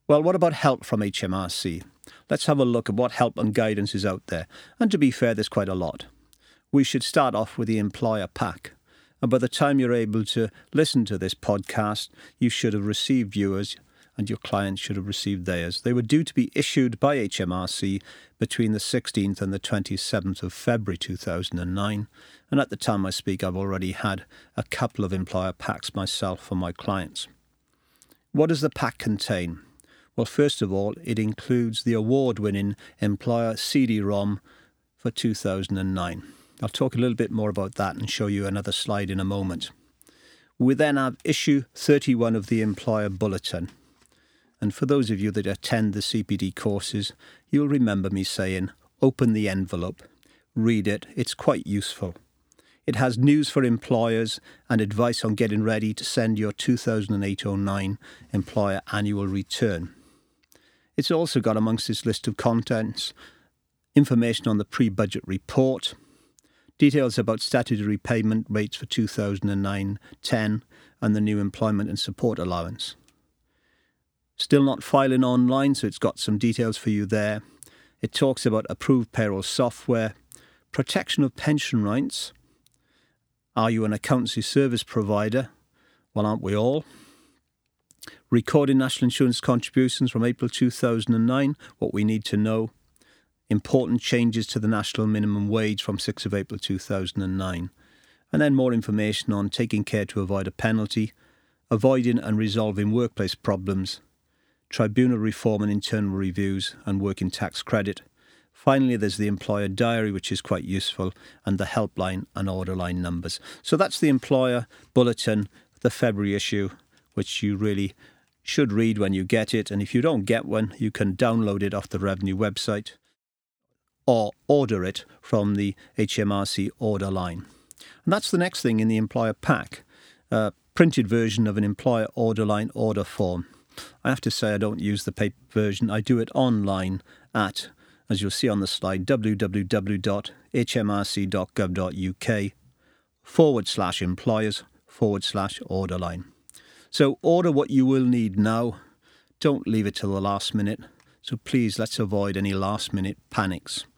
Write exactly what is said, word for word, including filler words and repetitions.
Well, what about help from H M R C? Let's have a look at what help and guidance is out there. And to be fair, there's quite a lot. We should start off with the employer pack. And by the time you're able to listen to this podcast, you should have received yours and your clients should have received theirs. They were due to be issued by H M R C between the sixteenth and the twenty-seventh of February two thousand nine. And at the time I speak, I've already had a couple of employer packs myself for my clients. What does the pack contain? Well, first of all, it includes the award-winning Employer C D-ROM for two thousand nine. I'll talk a little bit more about that and show you another slide in a moment. We then have issue thirty-one of the Employer Bulletin. And for those of you that attend the C P D courses, you'll remember me saying, open the envelope, read it, it's quite useful. It has news for employers and advice on getting ready to send your two thousand eight oh nine Employer Annual Return. It's also got amongst its list of contents information on the pre-budget report, details about statutory payment rates for two thousand nine ten and the new employment and support allowance. Still not filing online, so it's got some details for you there. It talks about approved payroll software, protection of pension rights. Are you an accountancy service provider? Well, aren't we all? Recording national insurance contributions from April two thousand nine, what we need to know. Important changes to the national minimum wage from sixth of April two thousand nine. And then more information on taking care to avoid a penalty, avoiding and resolving workplace problems, tribunal reform and internal reviews, and working tax credit. Finally, there's the employer diary, which is quite useful, and the helpline and order line numbers. So that's the employer bulletin, the February issue, which you really should read when you get it. And if you don't get one, you can download it off the Revenue website or order it from the H M R C order line. And that's the next thing in the employer pack, a printed version of an employer order line order form. I have to say I don't use the paper version. I do it online at, as you'll see on the slide, www.hmrc.gov.uk forward slash employers forward slash order line. So order what you will need now. Don't leave it till the last minute. So please, let's avoid any last minute panics.